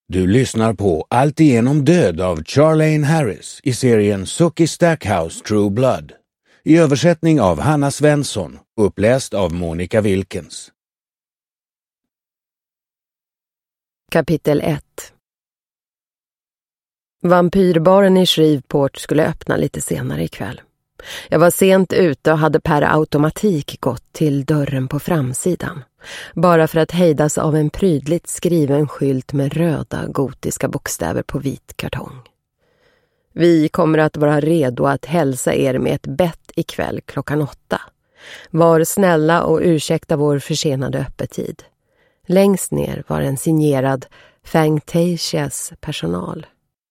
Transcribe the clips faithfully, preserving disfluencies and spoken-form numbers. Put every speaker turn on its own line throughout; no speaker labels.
Du lyssnar på Alltigenom död av Charlene Harris i serien Sookie Stackhouse True Blood. I översättning av Hanna Svensson, uppläst av Monica Wilkens.
Kapitel ett. Vampyrbaren i Shreveport skulle öppna lite senare ikväll. Jag var sent ute och hade per automatik gått till dörren på framsidan. Bara för att hejdas av en prydligt skriven skylt med röda gotiska bokstäver på vit kartong. Vi kommer att vara redo att hälsa er med ett bett ikväll klockan åtta. Var snälla och ursäkta vår försenade öppettid. Längst ner var en signerad Fangtasias personal.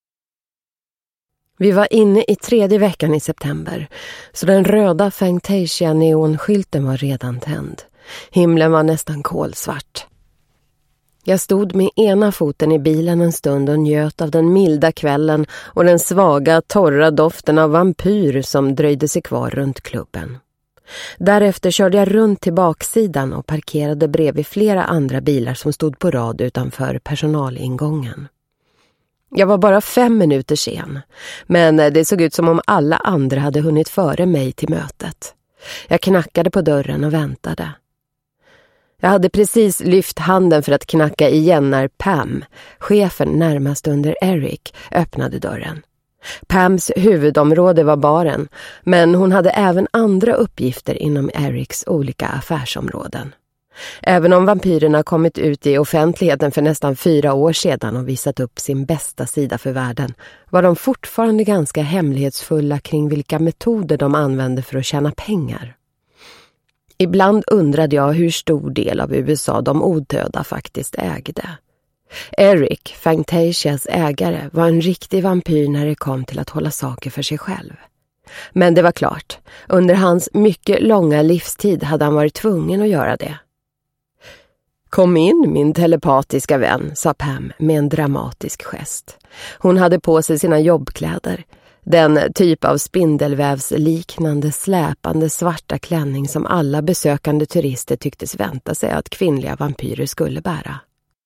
Vi var inne i tredje veckan i september, så den röda Fangtasia neonskylten var redan tänd. Himlen var nästan kolsvart. Jag stod med ena foten i bilen en stund och njöt av den milda kvällen och den svaga, torra doften av vampyr som dröjde sig kvar runt klubben. Därefter körde jag runt till baksidan och parkerade bredvid flera andra bilar som stod på rad utanför personalingången. Jag var bara fem minuter sen, men det såg ut som om alla andra hade hunnit före mig till mötet. Jag knackade på dörren och väntade. Jag hade precis lyft handen för att knacka igen när Pam, chefen närmast under Eric, öppnade dörren. Pams huvudområde var baren, men hon hade även andra uppgifter inom Erics olika affärsområden. Även om vampyrerna kommit ut i offentligheten för nästan fyra år sedan och visat upp sin bästa sida för världen, var de fortfarande ganska hemlighetsfulla kring vilka metoder de använde för att tjäna pengar. Ibland undrade jag hur stor del av U S A de odöda faktiskt ägde. Eric, Fangtasias ägare, var en riktig vampyr när det kom till att hålla saker för sig själv. Men det var klart, under hans mycket långa livstid hade han varit tvungen att göra det. Kom in, min telepatiska vän, sa Pam med en dramatisk gest. Hon hade på sig sina jobbkläder. Den typ av spindelvävsliknande släpande svarta klänning som alla besökande turister tycktes vänta sig att kvinnliga vampyrer skulle bära.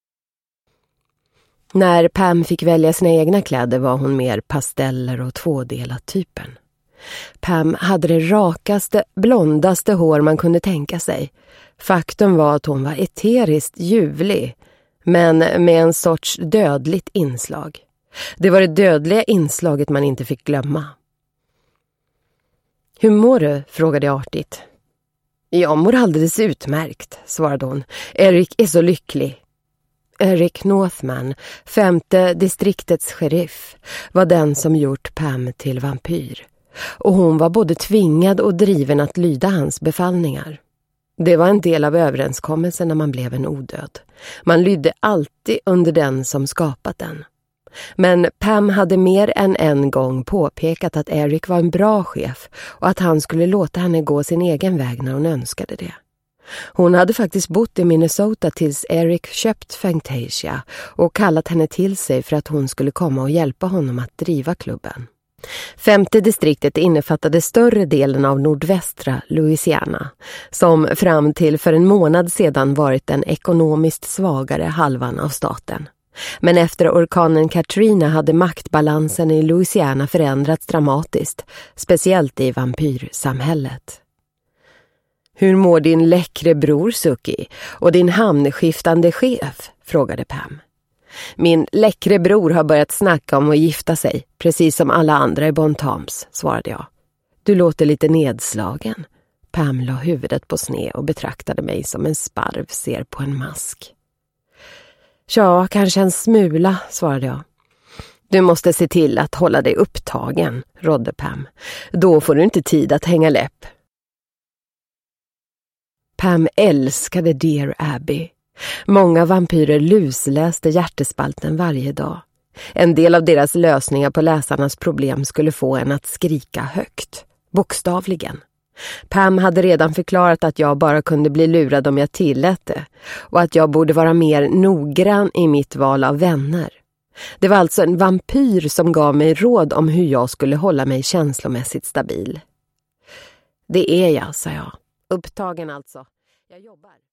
När Pam fick välja sina egna kläder var hon mer pasteller och tvådelat typen. Pam hade det rakaste, blondaste hår man kunde tänka sig. Faktum var att hon var eteriskt ljuvlig, men med en sorts dödligt inslag. Det var det dödliga inslaget man inte fick glömma. Hur mår du? Frågade jag artigt. Jag mår alldeles utmärkt, svarade hon. Eric är så lycklig. Eric Northman, femte distriktets sheriff, var den som gjort Pam till vampyr. Och hon var både tvingad och driven att lyda hans befallningar. Det var en del av överenskommelsen när man blev en odöd. Man lydde alltid under den som skapat den. Men Pam hade mer än en gång påpekat att Eric var en bra chef och att han skulle låta henne gå sin egen väg när hon önskade det. Hon hade faktiskt bott i Minnesota tills Eric köpt Fangtasia och kallat henne till sig för att hon skulle komma och hjälpa honom att driva klubben. Femte distriktet innefattade större delen av nordvästra Louisiana, som fram till för en månad sedan varit den ekonomiskt svagare halvan av staten. Men efter orkanen Katrina hade maktbalansen i Louisiana förändrats dramatiskt, speciellt i vampyrsamhället. Hur mår din läckre bror Sookie och din hamnskiftande chef? Frågade Pam. Min läckre bror har börjat snacka om att gifta sig, precis som alla andra i Bon Toms, svarade jag. Du låter lite nedslagen. Pam la huvudet på sne och betraktade mig som en sparv ser på en mask. Ja, kanske en smula, svarade jag. Du måste se till att hålla dig upptagen, rådde Pam. Då får du inte tid att hänga läpp. Pam älskade Dear Abby. Många vampyrer lusläste hjärtespalten varje dag. En del av deras lösningar på läsarnas problem skulle få en att skrika högt, bokstavligen. Pam hade redan förklarat att jag bara kunde bli lurad om jag tillät det och att jag borde vara mer noggrann i mitt val av vänner. Det var alltså en vampyr som gav mig råd om hur jag skulle hålla mig känslomässigt stabil. Det är jag, sa jag. Upptagen alltså. Jag jobbar.